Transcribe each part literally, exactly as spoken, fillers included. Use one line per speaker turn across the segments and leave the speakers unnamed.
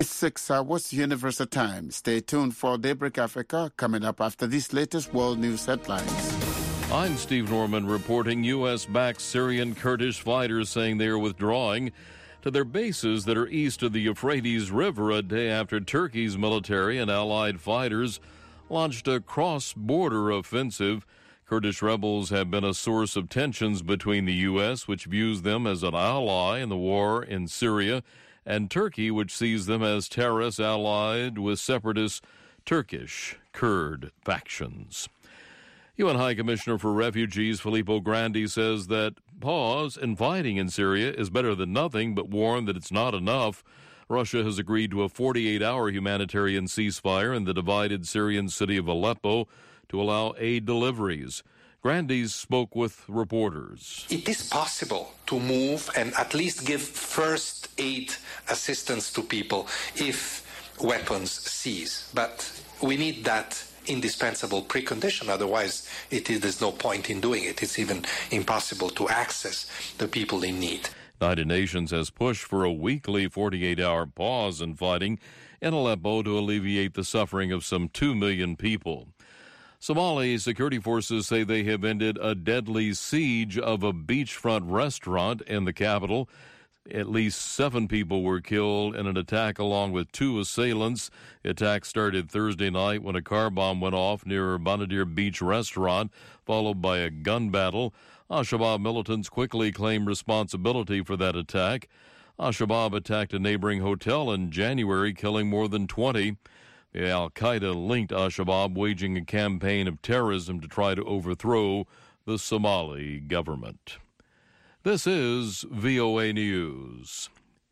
It's six hours Universal Time. Stay tuned for Daybreak Africa coming up after these latest world news headlines.
I'm Steve Norman reporting U S-backed Syrian Kurdish fighters saying they are withdrawing to their bases that are east of the Euphrates River a day after Turkey's military and allied fighters launched a cross-border offensive. Kurdish rebels have been a source of tensions between the U S, which views them as an ally in the war in Syria, and Turkey, which sees them as terrorists allied with separatist Turkish Kurd factions. U N High Commissioner for Refugees Filippo Grandi says that pause in fighting in Syria is better than nothing, but warned that it's not enough. Russia has agreed to a forty-eight hour humanitarian ceasefire in the divided Syrian city of Aleppo to allow aid deliveries. Grandi spoke with reporters.
It is possible to move and at least give first aid assistance to people if weapons cease. But we need that indispensable precondition, otherwise it is, there's no point in doing it. It's even impossible to access the people in need.
United Nations has pushed for a weekly forty-eight hour pause in fighting in Aleppo to alleviate the suffering of some two million people. Somali security forces say they have ended a deadly siege of a beachfront restaurant in the capital. At least seven people were killed in an attack along with two assailants. The attack started Thursday night when a car bomb went off near Bonadir Beach restaurant, followed by a gun battle. Al-Shabaab militants quickly claimed responsibility for that attack. Al-Shabaab attacked a neighboring hotel in January, killing more than twenty. The Al-Qaeda linked Al-Shabaab waging a campaign of terrorism to try to overthrow the Somali government. This is V O A News.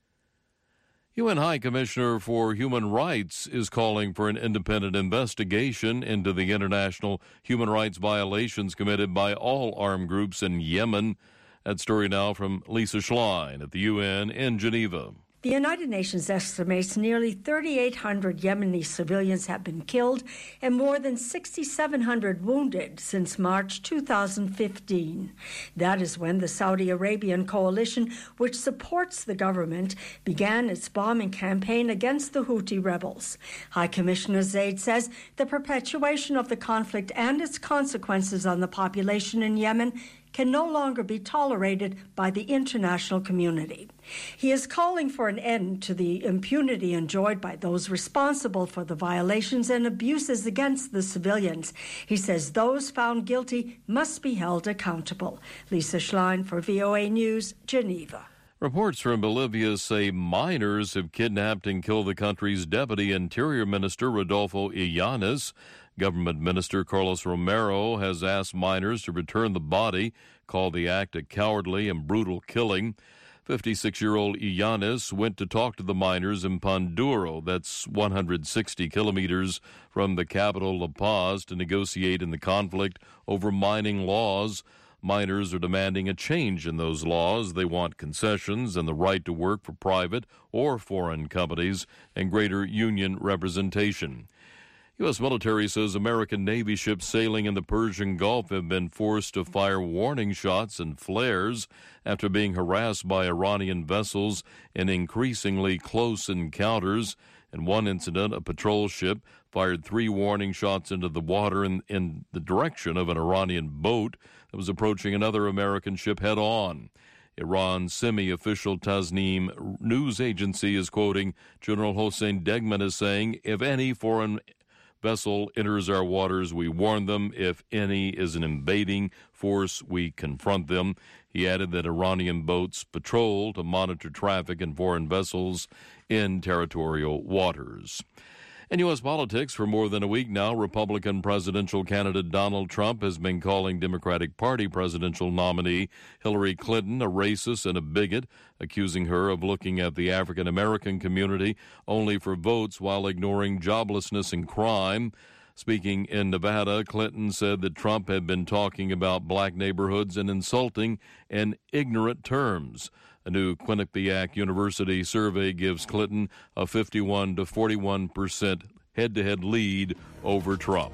U N High Commissioner for Human Rights is calling for an independent investigation into the international human rights violations committed by all armed groups in Yemen. That story now from Lisa Schlein at the U N in Geneva.
The United Nations estimates nearly thirty-eight hundred Yemeni civilians have been killed and more than six thousand seven hundred wounded since March two thousand fifteen. That is when the Saudi Arabian coalition, which supports the government, began its bombing campaign against the Houthi rebels. High Commissioner Zaid says the perpetuation of the conflict and its consequences on the population in Yemen can no longer be tolerated by the international community. He is calling for an end to the impunity enjoyed by those responsible for the violations and abuses against the civilians. He says those found guilty must be held accountable. Lisa Schlein for V O A News, Geneva.
Reports from Bolivia say miners have kidnapped and killed the country's Deputy Interior Minister, Rodolfo Illanes. Government Minister Carlos Romero has asked miners to return the body, called the act a cowardly and brutal killing. fifty-six-year-old Illanes went to talk to the miners in Panduro, that's one hundred sixty kilometers from the capital La Paz, to negotiate in the conflict over mining laws. Miners are demanding a change in those laws. They want concessions and the right to work for private or foreign companies and greater union representation. U S military says American Navy ships sailing in the Persian Gulf have been forced to fire warning shots and flares after being harassed by Iranian vessels in increasingly close encounters. In one incident, a patrol ship fired three warning shots into the water in, in the direction of an Iranian boat that was approaching another American ship head-on. Iran's semi-official Tasnim news agency is quoting General Hossein Degman as saying, if any foreign vessel enters our waters, we warn them. If any is an invading force, we confront them. He added that Iranian boats patrol to monitor traffic in foreign vessels in territorial waters. In U S politics, for more than a week now, Republican presidential candidate Donald Trump has been calling Democratic Party presidential nominee Hillary Clinton a racist and a bigot, accusing her of looking at the African American community only for votes while ignoring joblessness and crime. Speaking in Nevada, Clinton said that Trump had been talking about black neighborhoods and insulting in ignorant terms. A new Quinnipiac University survey gives Clinton a fifty-one to forty-one percent head-to-head lead over Trump.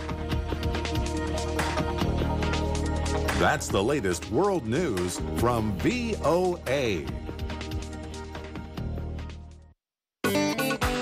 That's the latest world news from V O A.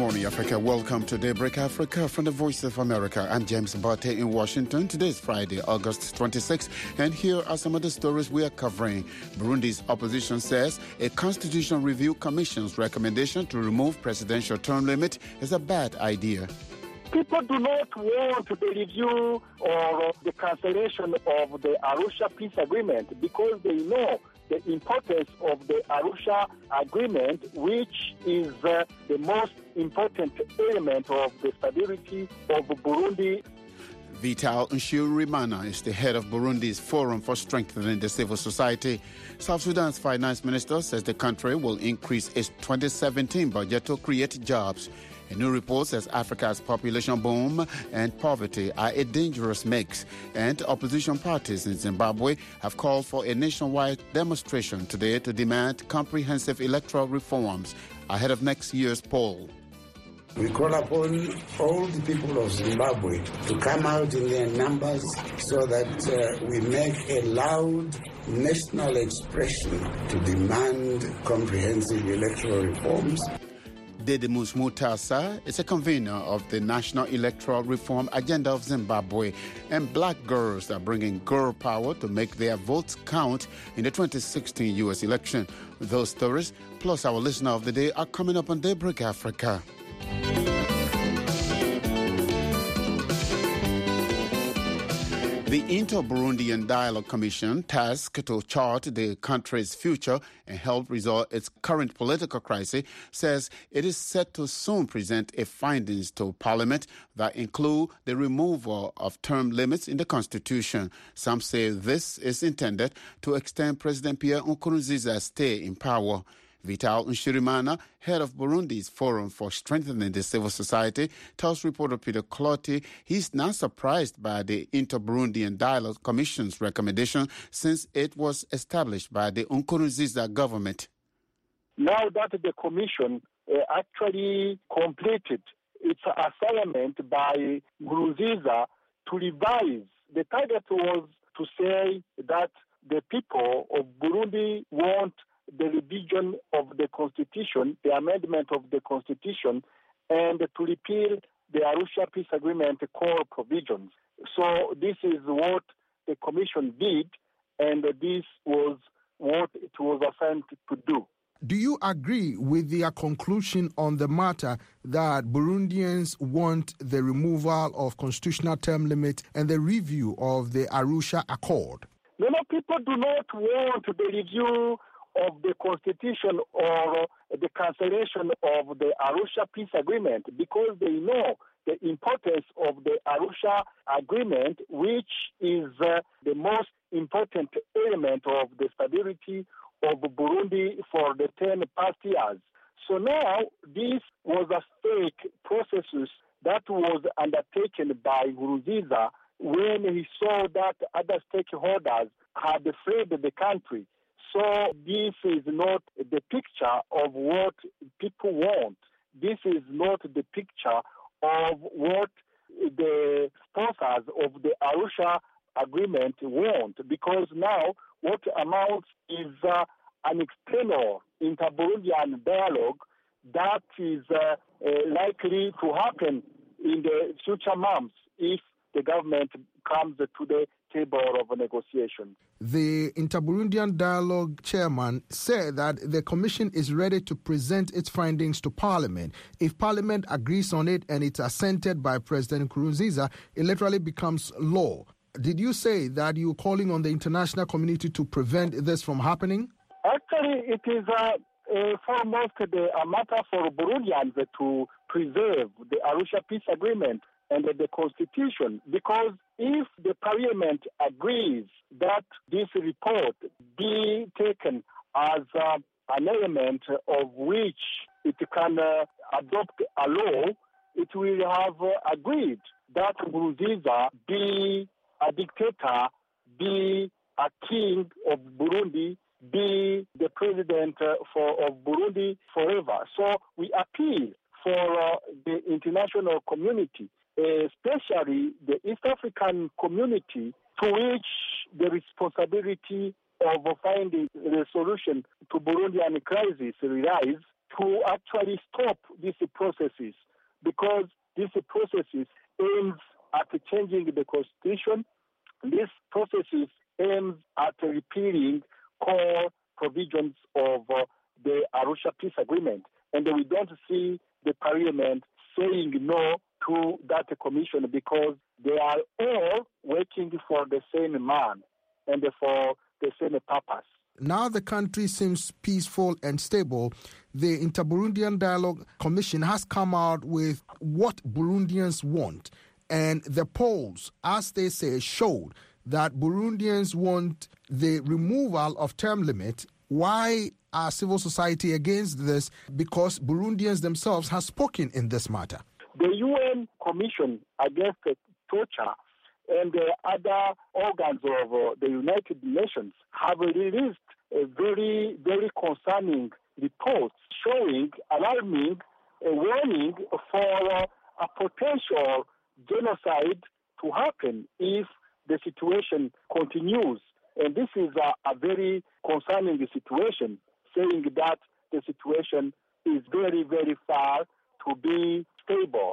morning, Africa. Welcome to Daybreak Africa from the Voice of America. I'm James Mbate in Washington. Today is Friday, August twenty-sixth, and here are some of the stories we are covering. Burundi's opposition says a Constitutional Review Commission's recommendation to remove presidential term limit is a bad idea.
People do not want the review or the cancellation of the Arusha Peace Agreement because they know the importance of the Arusha Agreement, which is uh, the most important element of the stability of Burundi.
Vital Nshimirimana is the head of Burundi's Forum for Strengthening the Civil Society. South Sudan's finance minister says the country will increase its twenty seventeen budget to create jobs. A new report says Africa's population boom and poverty are a dangerous mix, and opposition parties in Zimbabwe have called for a nationwide demonstration today to demand comprehensive electoral reforms ahead of next year's poll.
We call upon all the people of Zimbabwe to come out in their numbers so that uh, we make a loud national expression to demand comprehensive electoral reforms.
Dedimus Mutasa is a convener of the National Electoral Reform Agenda of Zimbabwe, and black girls are bringing girl power to make their votes count in the twenty sixteen U S election. Those stories, plus our listener of the day, are coming up on Daybreak Africa. The Inter-Burundian Dialogue Commission, tasked to chart the country's future and help resolve its current political crisis, says it is set to soon present a findings to Parliament that include the removal of term limits in the Constitution. Some say this is intended to extend President Pierre Nkurunziza's stay in power. Vital Nshimirimana, head of Burundi's Forum for Strengthening the Civil Society, tells reporter Peter Clotti he's not surprised by the Inter-Burundian Dialogue Commission's recommendation since it was established by the Nkurunziza government.
Now that the Commission uh, actually completed its assignment by Nkurunziza to revise, the target was to say that the people of Burundi want the revision of the Constitution, the amendment of the Constitution, and to repeal the Arusha Peace Agreement core provisions. So this is what the Commission did, and this was what it was assigned to do.
Do you agree with their conclusion on the matter that Burundians want the removal of constitutional term limit and the review of the Arusha Accord?
No, no, people do not want the review of the Constitution or the cancellation of the Arusha Peace Agreement because they know the importance of the Arusha Agreement, which is uh, the most important element of the stability of Burundi for the ten past years. So now this was a fake process that was undertaken by Nkurunziza when he saw that other stakeholders had fled the country. So this is not the picture of what people want. This is not the picture of what the sponsors of the Arusha Agreement want, because now what amounts is uh, an external inter-Burundian dialogue that is uh, uh, likely to happen in the future months if the government comes to the table of negotiation.
The Inter-Burundian Dialogue chairman said that the commission is ready to present its findings to Parliament. If Parliament agrees on it and it's assented by President Nkurunziza, it literally becomes law. Did you say that you're calling on the international community to prevent this from happening?
Actually, it is uh, uh, foremost the, a matter for Burundians to preserve the Arusha Peace Agreement and the Constitution, because if the Parliament agrees that this report be taken as uh, an element of which it can uh, adopt a law, it will have uh, agreed that Nkurunziza be a dictator, be a king of Burundi, be the president uh, for, of Burundi forever. So we appeal for uh, the international community, especially the East African community, to which the responsibility of finding a solution to Burundian crisis relies, to actually stop these processes, because these processes aims at changing the constitution. These processes aims at repealing core provisions of uh, the Arusha Peace Agreement. And we don't see the parliament saying no to that commission, because they are all working for the same man and for the same purpose.
Now the country seems peaceful and stable. The Inter-Burundian Dialogue Commission has come out with what Burundians want. And the polls, as they say, showed that Burundians want the removal of term limit. Why are civil society against this? Because Burundians themselves have spoken in this matter.
The U N Commission Against Torture and the other organs of uh, the United Nations have released a very, very concerning report showing, alarming, a warning for uh, a potential genocide to happen if the situation continues. And this is a, a very concerning situation, saying that the situation is very, very far to be stable.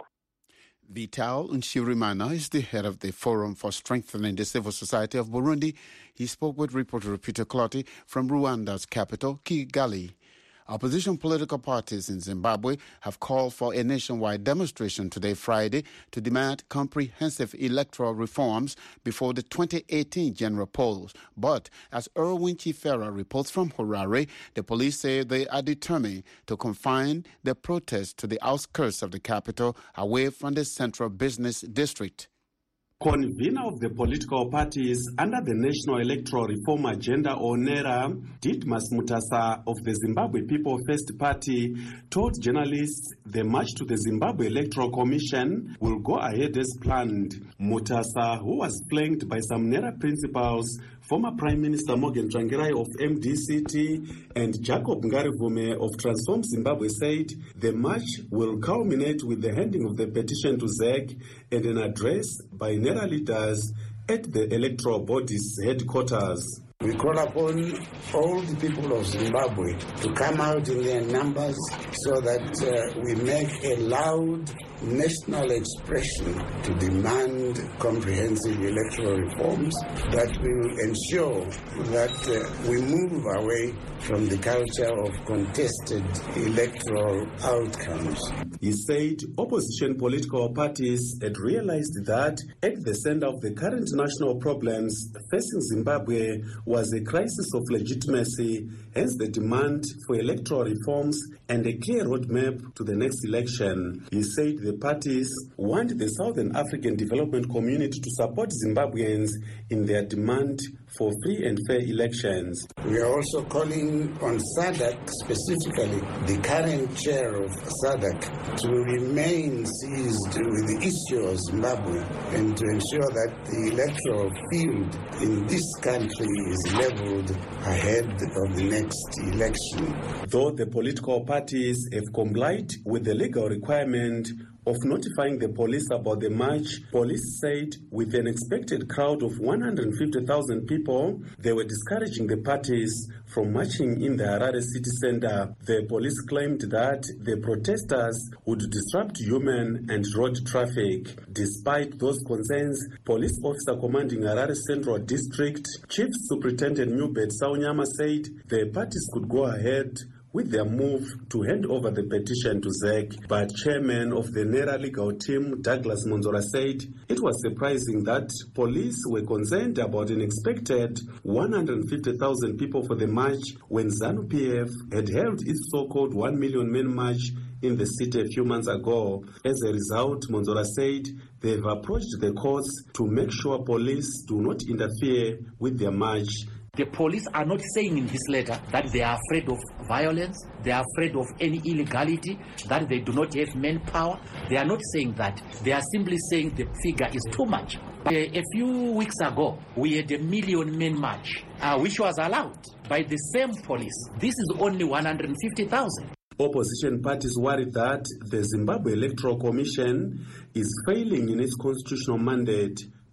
Vital Nshirimana is the head of the Forum for Strengthening the Civil Society of Burundi. He spoke with reporter Peter Clottey from Rwanda's capital, Kigali. Opposition political parties in Zimbabwe have called for a nationwide demonstration today, Friday, to demand comprehensive electoral reforms before the twenty eighteen general polls. But as Erwin Chifera reports from Harare, the police say they are determined to confine the protests to the outskirts of the capital, away from the central business district.
Convener of the political parties under the National Electoral Reform Agenda, or NERA, Didmus Mutasa of the Zimbabwe People First Party, told journalists the march to the Zimbabwe Electoral Commission will go ahead as planned. Mutasa, who was flanked by some NERA principals, former Prime Minister Morgan Tsvangirai of M D C T and Jacob Ngarivume of Transform Zimbabwe, said the march will culminate with the handing of the petition to Z E C and an address by NERA leaders at the electoral body's headquarters.
We call upon all the people of Zimbabwe to come out in their numbers so that uh, we make a loud national expression to demand comprehensive electoral reforms that will ensure that uh, we move away from the culture of contested electoral outcomes.
He said opposition political parties had realized that at the center of the current national problems facing Zimbabwe was a crisis of legitimacy, hence the demand for electoral reforms and a clear roadmap to the next election. He said the parties want the Southern African Development Community to support Zimbabweans in their demand for free and fair elections.
We are also calling on SADC, specifically the current chair of SADC, to remain seized with the issue of Zimbabwe and to ensure that the electoral field in this country is leveled ahead of the next election.
Though the political parties have complied with the legal requirement of notifying the police about the march, police said with an expected crowd of one hundred fifty thousand people, they were discouraging the parties from marching in the Harare city center. The police claimed that the protesters would disrupt human and road traffic. Despite those concerns, police officer commanding Harare Central District, Chief Superintendent Newbert Saunyama, said the parties could go ahead with their move to hand over the petition to Z E C. But chairman of the NERA legal team, Douglas Monzora, said it was surprising that police were concerned about an expected one hundred fifty thousand people for the march when ZANU P F had held its so-called one million men march in the city a few months ago. As a result, Monzora said they've approached the courts to make sure police do not interfere with their march.
The police are not saying in this letter that they are afraid of violence, they are afraid of any illegality, that they do not have manpower. They are not saying that. They are simply saying the figure is too much. A few weeks ago, we had a million men march, uh, which was allowed by the same police. This is only one hundred fifty thousand.
Opposition parties worry that the Zimbabwe Electoral Commission is failing in its constitutional mandate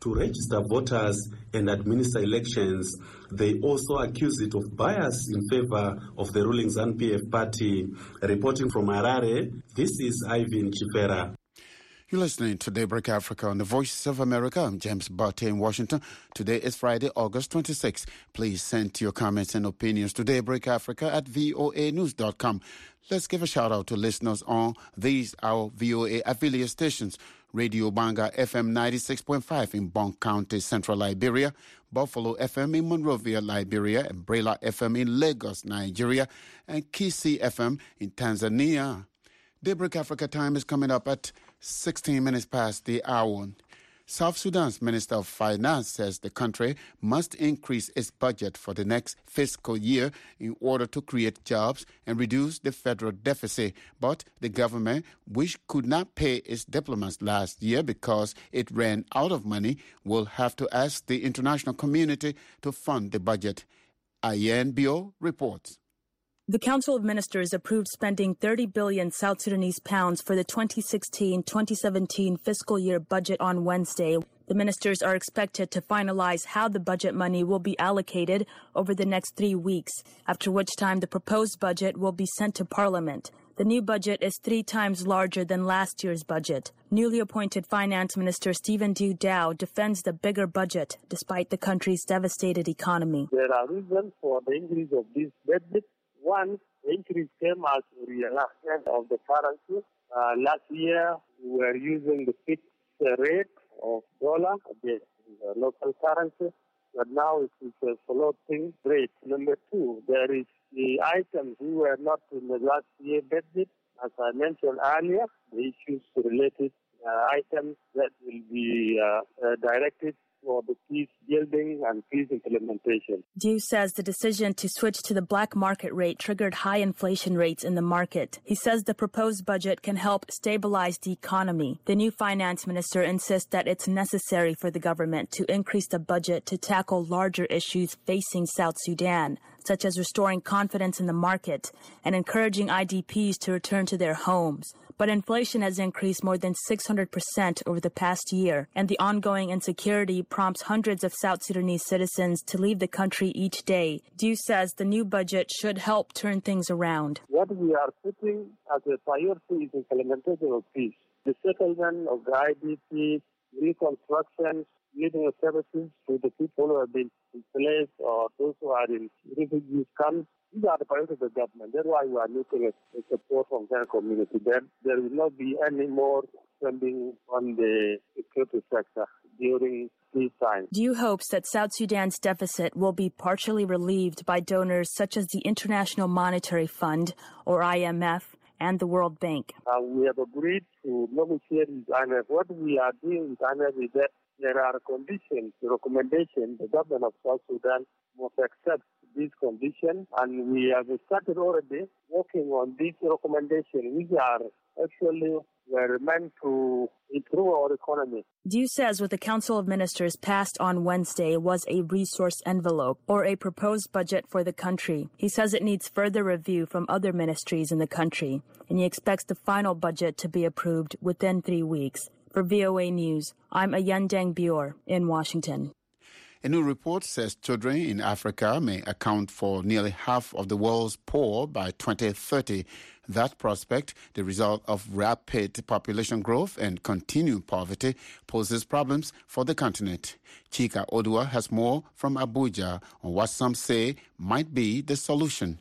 to register voters and administer elections. They also accuse it of bias in favor of the ruling ZANU P F party. Reporting from Harare, this is Ivan Chifera.
You're listening to Daybreak Africa on the Voice of America. I'm James Barty in Washington. Today is Friday, August twenty-sixth. Please send your comments and opinions to Daybreak Africa at V O A news dot com. Let's give a shout out to listeners on these, our V O A affiliate stations. Radio Banga F M ninety-six point five in Bonk County, Central Liberia, Buffalo F M in Monrovia, Liberia, and Brela F M in Lagos, Nigeria, and Kisi F M in Tanzania. Daybreak Africa time is coming up at sixteen minutes past the hour. South Sudan's Minister of Finance says the country must increase its budget for the next fiscal year in order to create jobs and reduce the federal deficit. But the government, which could not pay its diplomats last year because it ran out of money, will have to ask the international community to fund the budget. Ayen Bio reports.
The Council of Ministers approved spending thirty billion South Sudanese pounds for the twenty sixteen twenty seventeen fiscal year budget on Wednesday. The ministers are expected to finalize how the budget money will be allocated over the next three weeks, after which time the proposed budget will be sent to Parliament. The new budget is three times larger than last year's budget. Newly appointed Finance Minister Stephen Du Dow defends the bigger budget despite the country's devastated economy.
There are reasons for the increase of this budget. One, the increase came as a realignment of the currency. Uh, last year, we were using the fixed rate of dollar against the local currency, but now it is a floating rate. Number two, there is the items we were not in the last year budget. As I mentioned earlier, the issues related uh, items that will be uh, uh, directed for the peace building and peace implementation.
Du says the decision to switch to the black market rate triggered high inflation rates in the market. He says the proposed budget can help stabilize the economy. The new finance minister insists that it's necessary for the government to increase the budget to tackle larger issues facing South Sudan, such as restoring confidence in the market and encouraging I D Ps to return to their homes. But inflation has increased more than six hundred percent over the past year, and the ongoing insecurity prompts hundreds of South Sudanese citizens to leave the country each day. Du says the new budget should help turn things around.
What we are putting as a priority is implementation of peace, the settlement of the I D Ps, reconstruction, living services to the people who have been displaced or those who are in refugee camps. These are the priorities of the government. That's why we are looking at the support from the community. There, there will not be any more spending on the security sector during peace time.
Du hopes that South Sudan's deficit will be partially relieved by donors such as the International Monetary Fund, or I M F, and the World Bank.
Uh, we have agreed to negotiate with I M F. What we are doing with I M F is that there are conditions, recommendations the government of South Sudan must accept these conditions, and we have started already working on these recommendations, which are actually were meant to improve our economy.
Du says what the Council of Ministers passed on Wednesday was a resource envelope, or a proposed budget for the country. He says it needs further review from other ministries in the country, and he expects the final budget to be approved within three weeks. For V O A News, I'm Ayandeng Bior in Washington.
A new report says children in Africa may account for nearly half of the world's poor by twenty thirty. That prospect, the result of rapid population growth and continued poverty, poses problems for the continent. Chika Odua has more from Abuja on what some say might be the solution.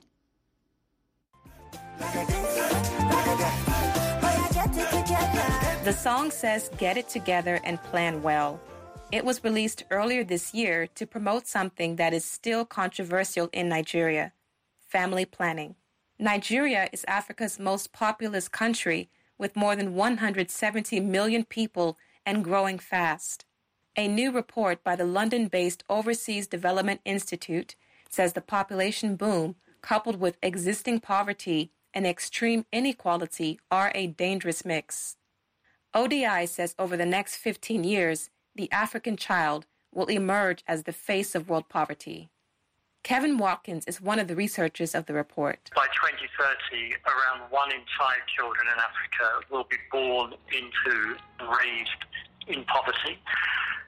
The song says, "Get it together and plan well." It was released earlier this year to promote something that is still controversial in Nigeria: family planning. Nigeria is Africa's most populous country, with more than one hundred seventy million people and growing fast. A new report by the London-based Overseas Development Institute says the population boom, coupled with existing poverty and extreme inequality, are a dangerous mix. O D I says over the next fifteen years, the African child will emerge as the face of world poverty. Kevin Watkins is one of the researchers of the report.
By twenty thirty, around one in five children in Africa will be born into, raised in poverty.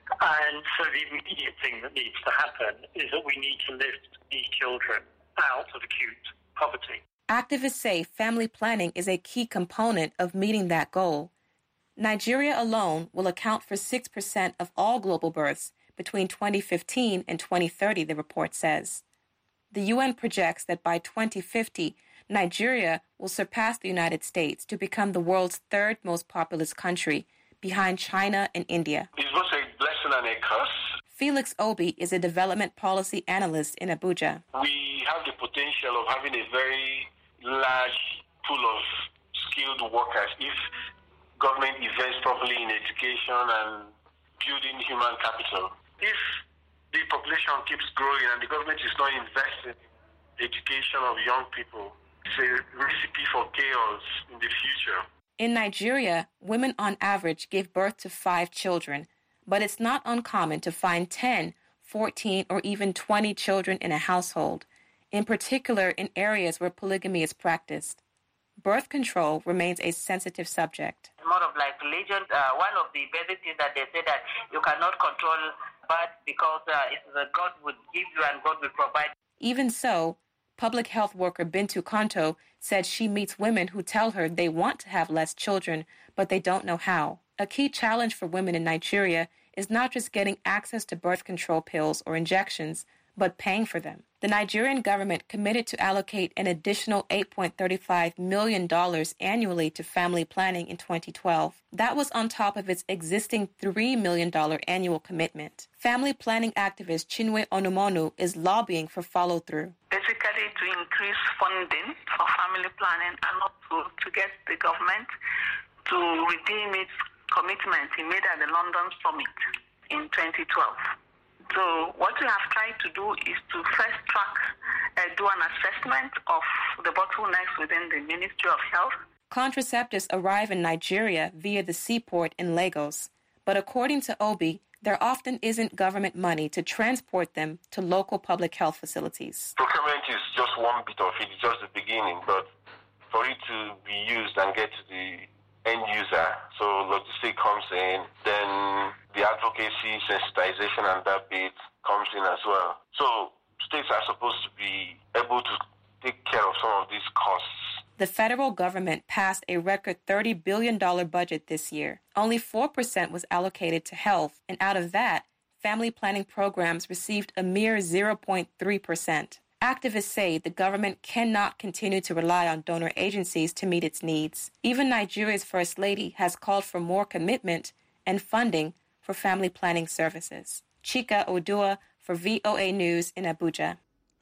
And so the immediate thing that needs to happen is that we need to lift these children out of acute poverty.
Activists say family planning is a key component of meeting that goal. Nigeria alone will account for six percent of all global births between twenty fifteen and twenty thirty, the report says. The U N projects that by twenty fifty, Nigeria will surpass the United States to become the world's third most populous country, behind China and India.
It's both a blessing and a curse.
Felix Obi is a development policy analyst in Abuja.
We have the potential of having a very large pool of skilled workers if government invests properly in education and building human capital. If the population keeps growing and the government is not investing in the education of young people, it's a recipe for chaos in the future.
In Nigeria, women on average give birth to five children, but it's not uncommon to find ten, fourteen, or even twenty children in a household, in particular in areas where polygamy is practiced. Birth control remains a sensitive subject.
More of like religion. Uh, one of the basic things that they say that you cannot control birth because uh, it's the God would give you and God will provide.
Even so, public health worker Bintu Kanto said she meets women who tell her they want to have less children, but they don't know how. A key challenge for women in Nigeria is not just getting access to birth control pills or injections, but paying for them. The Nigerian government committed to allocate an additional eight point three five million dollars annually to family planning in twenty twelve. That was on top of its existing three million dollars annual commitment. Family planning activist Chinwe Onumonu is lobbying for follow-through.
Basically to increase funding for family planning and also to get the government to redeem its commitment it made at the London Summit in twenty twelve. So what we have tried to do is to first track, uh, do an assessment of the bottlenecks within the Ministry of Health.
Contraceptives arrive in Nigeria via the seaport in Lagos, but according to Obi, there often isn't government money to transport them to local public health facilities.
Procurement is just one bit of it, it's just the beginning, but for it to be used and get to the end user, so logistics comes in, then the advocacy, sensitization and that bit comes in as well. So states are supposed to be able to take care of some of these costs.
The federal government passed a record thirty billion dollars budget this year. Only four percent was allocated to health, and out of that, family planning programs received a mere zero point three percent. Activists say the government cannot continue to rely on donor agencies to meet its needs. Even Nigeria's First Lady has called for more commitment and funding for family planning services. Chika Odua for V O A News in Abuja.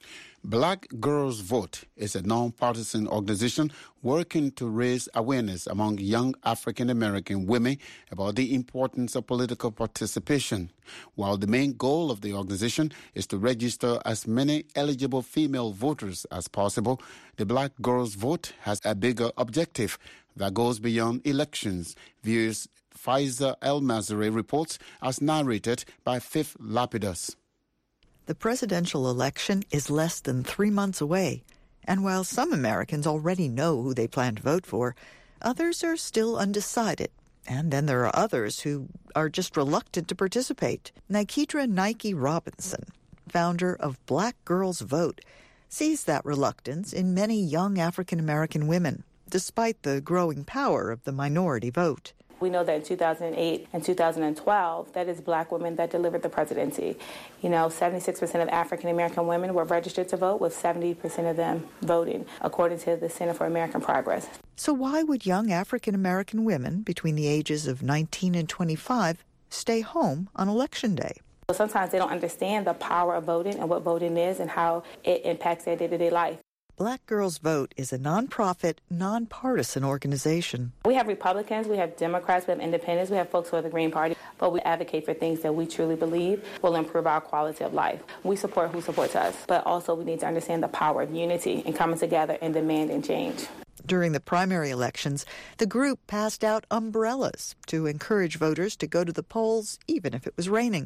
Black Girls Vote is a non-partisan organization working to raise awareness among young African-American women about the importance of political participation. While the main goal of the organization is to register as many eligible female voters as possible, the Black Girls Vote has a bigger objective that goes beyond elections. Viewers Faiza El-Mazari reports as narrated by Fifth Lapidus.
The presidential election is less than three months away, and while some Americans already know who they plan to vote for, others are still undecided. And then there are others who are just reluctant to participate. Nikidra Nike Robinson, founder of Black Girls Vote, sees that reluctance in many young African-American women, despite the growing power of the minority vote.
We know that in two thousand eight and two thousand twelve, that is black women that delivered the presidency. You know, seventy-six percent of African-American women were registered to vote, with seventy percent of them voting, according to the Center for American Progress.
So why would young African-American women between the ages of nineteen and twenty-five stay home on Election Day?
Sometimes they don't understand the power of voting and what voting is and how it impacts their day-to-day life.
Black Girls Vote is a nonprofit, nonpartisan organization.
We have Republicans, we have Democrats, we have independents, we have folks who are the Green Party, but we advocate for things that we truly believe will improve our quality of life. We support who supports us, but also we need to understand the power of unity and coming together and demanding change.
During the primary elections, the group passed out umbrellas to encourage voters to go to the polls even if it was raining.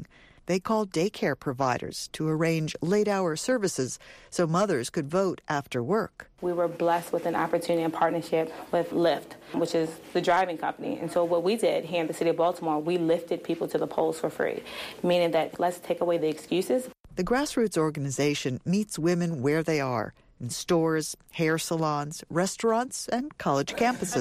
they called daycare providers to arrange late-hour services so mothers could vote after work.
We were blessed with an opportunity and partnership with Lyft, which is the driving company. And so what we did here in the city of Baltimore, we lifted people to the polls for free, meaning that let's take away the excuses.
The grassroots organization meets women where they are, in stores, hair salons, restaurants, and college campuses.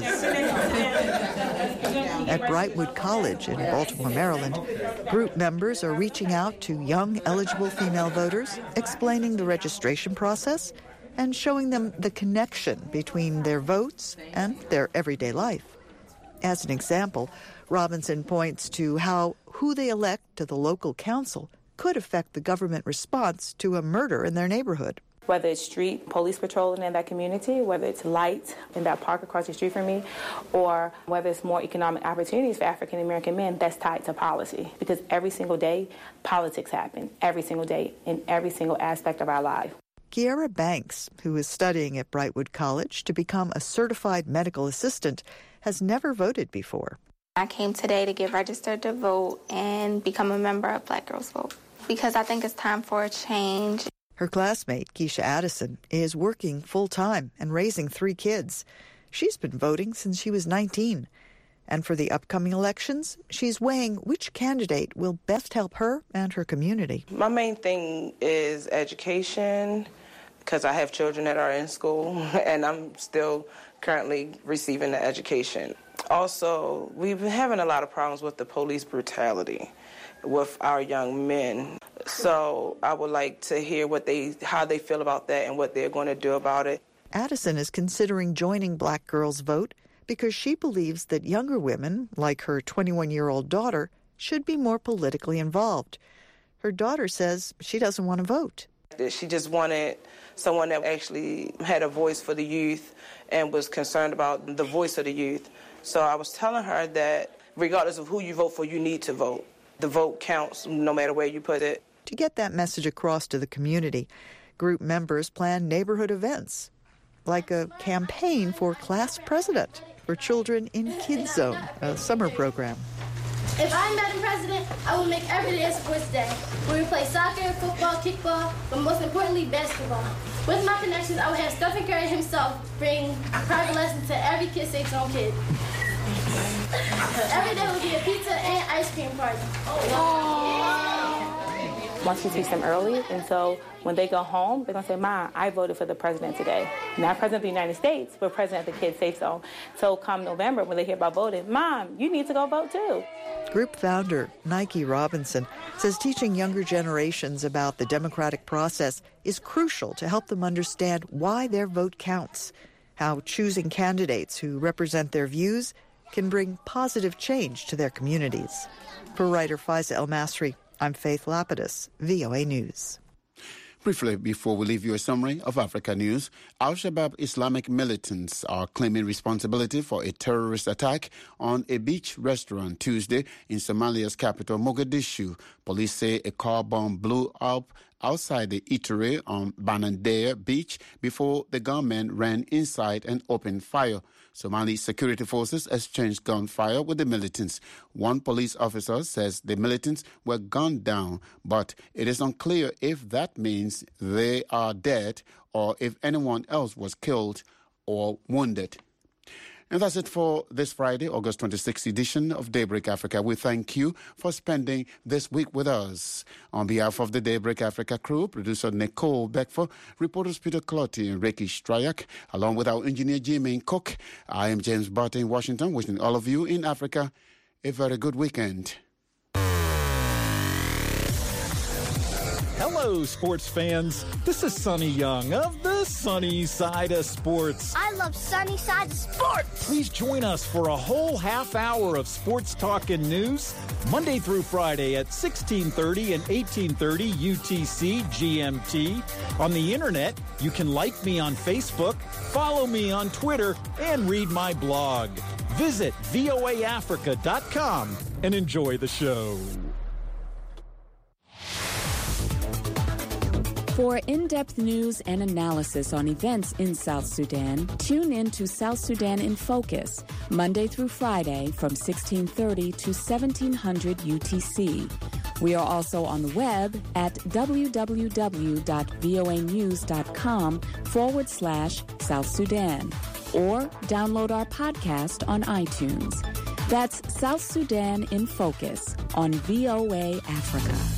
At Brightwood College in Baltimore, Maryland, group members are reaching out to young, eligible female voters, explaining the registration process and showing them the connection between their votes and their everyday life. As an example, Robinson points to how who they elect to the local council could affect the government response to a murder in their neighborhood.
Whether it's street police patrolling in that community, whether it's light in that park across the street from me, or whether it's more economic opportunities for African American men, that's tied to policy. Because every single day, politics happen. Every single day, in every single aspect of our life.
Kiara Banks, who is studying at Brightwood College to become a certified medical assistant, has never voted before.
I came today to get registered to vote and become a member of Black Girls Vote because I think it's time for a change.
Her classmate, Keisha Addison, is working full-time and raising three kids. She's been voting since she was nineteen. And for the upcoming elections, she's weighing which candidate will best help her and her community.
My main thing is education, because I have children that are in school, and I'm still currently receiving the education. Also, we've been having a lot of problems with the police brutality with our young men. So I would like to hear what they, how they feel about that and what they're going to do about it.
Addison is considering joining Black Girls Vote because she believes that younger women, like her twenty-one-year-old daughter, should be more politically involved. Her daughter says she doesn't want to vote.
She just wanted someone that actually had a voice for the youth and was concerned about the voice of the youth. So I was telling her that regardless of who you vote for, you need to vote. The vote counts no matter where you put it.
To get that message across to the community, group members plan neighborhood events, like a campaign for class president for children in Kids Zone, a summer program.
If I'm Madam President, I will make every day a sports day, where we play soccer, football, kickball, but most importantly, basketball. With my connections, I will have Stephen Curry himself bring private lessons to every Kid Safe Zone kid. Every day will be a pizza and ice cream party.
Once we teach them early, and so when they go home, they're going to say, Mom, I voted for the president today. Not president of the United States, but president of the Kids Safe Zone. So come November, when they hear about voting, Mom, you need to go vote too.
Group founder Nike Robinson says teaching younger generations about the democratic process is crucial to help them understand why their vote counts, how choosing candidates who represent their views can bring positive change to their communities. For writer Faiza El-Masri, I'm Faith Lapidus, V O A News.
Briefly, before we leave you a summary of Africa news, Al-Shabaab Islamic militants are claiming responsibility for a terrorist attack on a beach restaurant Tuesday in Somalia's capital, Mogadishu. Police say a car bomb blew up outside the eatery on Banandeya Beach before the gunmen ran inside and opened fire. Somali security forces exchanged gunfire with the militants. One police officer says the militants were gunned down, but it is unclear if that means they are dead or if anyone else was killed or wounded. And that's it for this Friday, August twenty-sixth edition of Daybreak Africa. We thank you for spending this week with us. On behalf of the Daybreak Africa crew, producer Nicole Beckford, reporters Peter Clotti and Ricky Stryak, along with our engineer Jimmy Cook, I am James Barton in Washington, wishing all of you in Africa a very good weekend.
Hello, sports fans. This is Sonny Young of the Sunny Side of Sports.
I love Sunny Side of Sports.
Please join us for a whole half hour of sports talk and news, Monday through Friday at sixteen thirty and eighteen thirty U T C G M T. On the internet, you can like me on Facebook, follow me on Twitter, and read my blog. Visit V O A Africa dot com and enjoy the show.
For in-depth news and analysis on events in South Sudan, tune in to South Sudan in Focus, Monday through Friday from sixteen thirty to seventeen hundred U T C. We are also on the web at www.voanews.com forward slash South Sudan, or download our podcast on iTunes. That's South Sudan in Focus on V O A Africa.